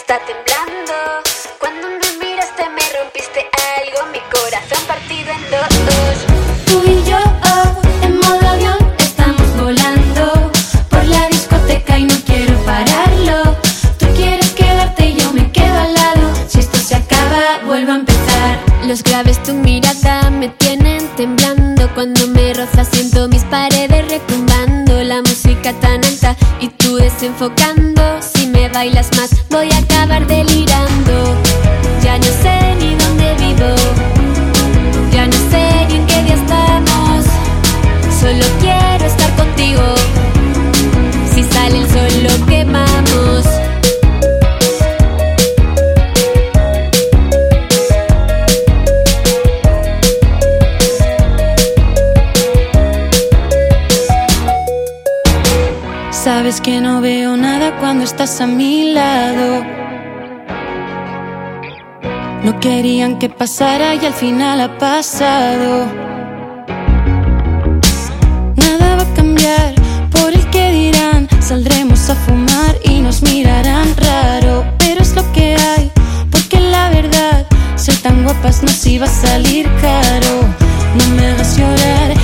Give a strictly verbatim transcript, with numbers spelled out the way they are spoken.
está temblando. Cuando me miraste me rompiste algo, mi corazón partido en dos. Tú y yo, oh, en modo avión, estamos volando por la discoteca y no quiero pararlo. Tú quieres quedarte y yo me quedo al lado. Si esto se acaba, vuelvo a empezar. Los graves, tu mirada me tienen temblando. Cuando me rozas siento mis paredes retumbando. La música tan alta y tú desenfocando. Si me bailas más voy a acabar delirando. Ya no sé ni dónde vivo, ya no sé ni en qué día estamos. Solo quiero estar contigo. Si sale el sol lo quemamos. Sabes que no veo nada cuando estás a mi lado. No querían que pasara y al final ha pasado. Nada va a cambiar por el que dirán. Saldremos a fumar y nos mirarán raro, pero es lo que hay, porque la verdad, ser tan guapas nos iba a salir caro. No me hagas llorar,